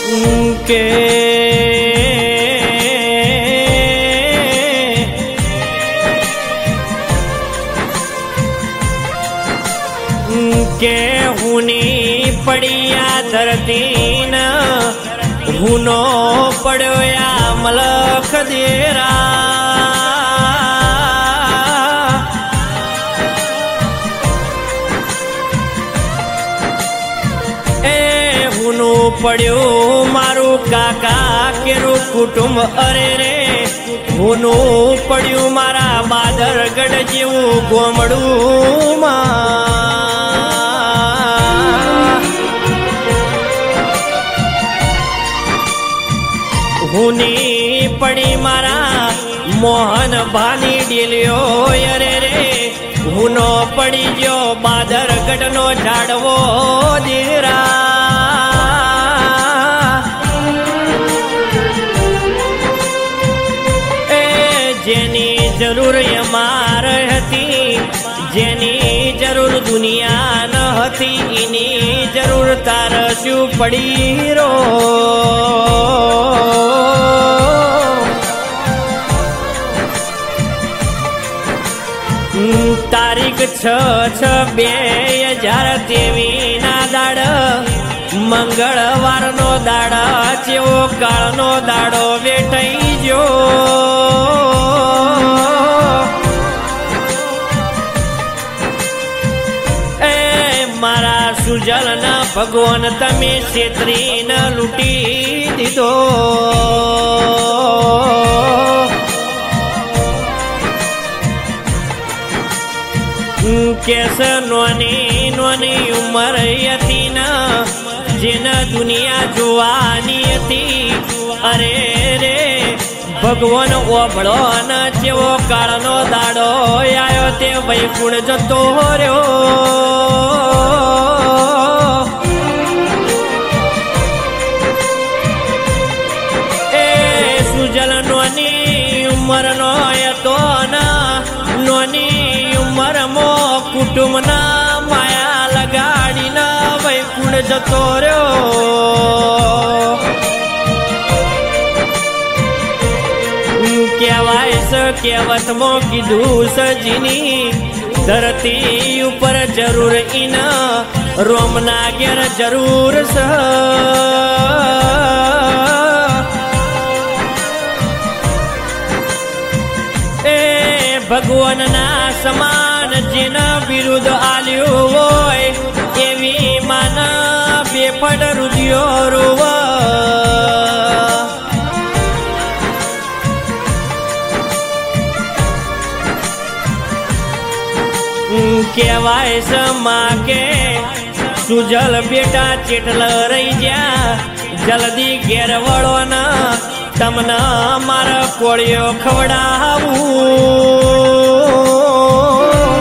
કે કે હુની પડિયા ધરતી ન હુનો પડ્યો યા મલખ દેરા એ હુનું પડ્યું મારું કાકા કેરું કુટુંબ અરે રે હુનું પડ્યું મારા બાદરગઢ જેવું ગોમડું હુની પડી મારા મોહન ભાની ડીલ્યો અરે રે હુનો પડી ગયો બાદરગઢ નો ઝાડવો દેરા એ જેની જરૂર અમાર હતી જેની જરૂર દુનિયા ન હતી એની જરૂર તાર શું પડી રો તારીખ 6/6/2023 ના દાડ મંગળવાર નો દાડા જેવો કાળ નો દાડો વેઠાઈ ગયો એ મારા સુજલ ના ભગવાન તમે છેતરી ન લૂંટી દીધો કેસ નોની નોની ઉંમર હતી ન જેને દુનિયા જોવાની હતી અરે રે ભગવાન ઓભળો ન જેવો કાળનો દાડો આવ્યો તે વૈકુંઠ જતો રહ્યો એ સુજલ નોની ઉંમર નો હતો ના નોની ઉંમરમો કુટુંબ ના માયા લગાડીના વૈકુંઠ જતો રહ્યો કહેવાય છે કહેવતમાં કીધું સજીની ધરતી ઉપર જરૂર ઈના રોમના ઘેર જરૂર છે ભગવાનના સમાન જેના વિરુદ્ધ આલ્યું હોય એવી માના બેપડ રુદિયો રોવ કહેવાય છે માં કે સુજલ બેટા ચેટલ રહી જા જલ્દી ઘેર વળો ના તમને મારા કોળિયો ખવડાવું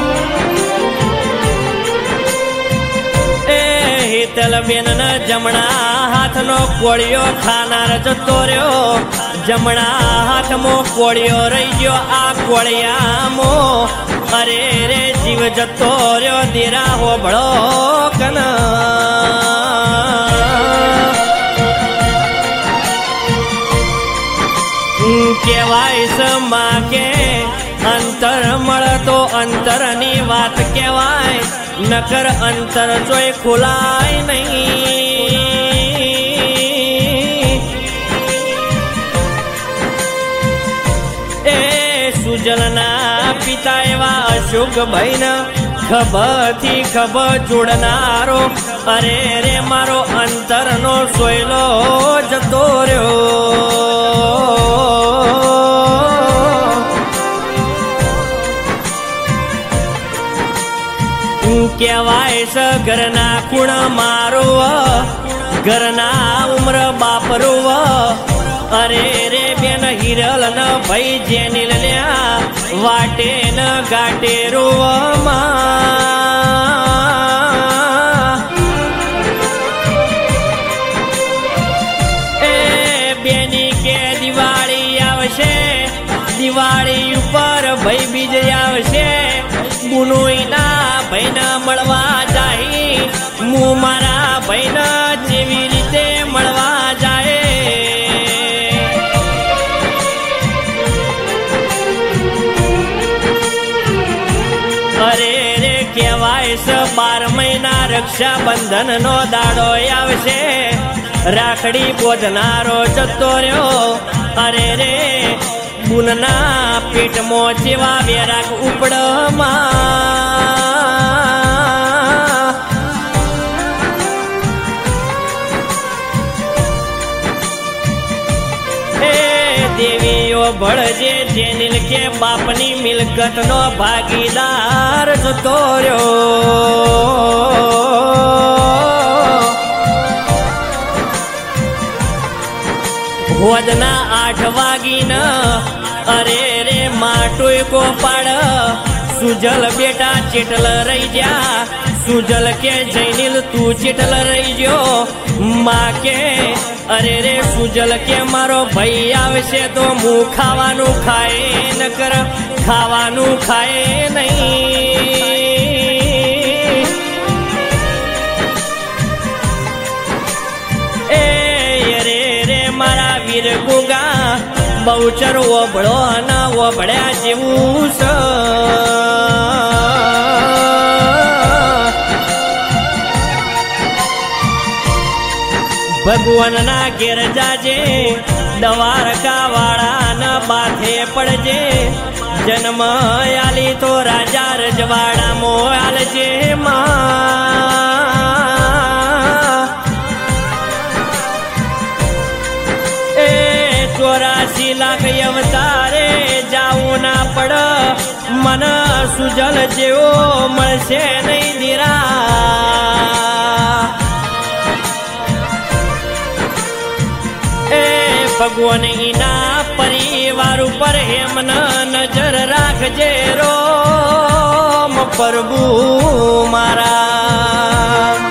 એ હેતલબેન ના જમણા હાથનો કોળિયો ખાનાર જતો રહ્યો જમણા હાથમાં કોળિયો રહી ગયો આ કોળિયામો અરે રે જીવ જતો રહ્યો દેરા હોબળો કના કહેવાય છે માં કે અંતર મળતો અંતરની વાત કહેવાય નકર અંતર જોઈ ખોલાય નહીં એ સુજલના પિતા એવા અશોકભાઈ ના ખભરથી ખભર જોડનારો અરે રે મારો અંતરનો સોયલો જતો રહ્યો કહેવાય છે ઘરના ખૂણ મારો ઘરના ઉમર બાપરો અરે રે બેન હિરલ ન ભાઈ જેની લ્યા વાટે ન ગાટે રોવામાં એ બેની કે દિવાળી આવશે દિવાળી ઉપર ભાઈ બીજ આવશે બુનોઈના ભાઈના મળવા જાય હું મારા ભાઈના જેવી રીતે મળવા જાય રક્ષાબંધન નો દાડો આવશે, રાખડી બોધનારો જતો રહ્યો. અરે રે બુનના પેટમાં જેવા વેરાક ઉપડમાં, એ દેવીઓ ભળજે જેનિલ કે બાપની મિલકત નો ભાગીદાર જતો રહ્યો. હોદના 8 વાગીને અરે રે માટોય કો પાડ, સુજલ બેટા ચેટલ રહી જા. સુજલ કે જૈનિલ તું ચેટલ રહી ગયો. માં કે અરે રે સુજલ કે મારો ભાઈ આવશે તો હું ખાવાનું ખાય ન કર, ખાવાનું ખાય નહીં. એ અરે રે મારા વીર ગુગા બહુચર ઓભળો અને ઓભળ્યા જેવું છે. ભગવાનના ઘેર જાજે, દ્વારકા વાળાના બાથે પડજે. જન્મ આલી તો રાજા રજવાડામાં આલજે માં. એ 84 લાખ અવતારે જાવું ના પડ, મન સુજલ જેવો મળશે નહીં દીરા. ભગવાન એના પરિવાર ઉપર હેમન નજર રાખજે રોમ પ્રભુ મારા.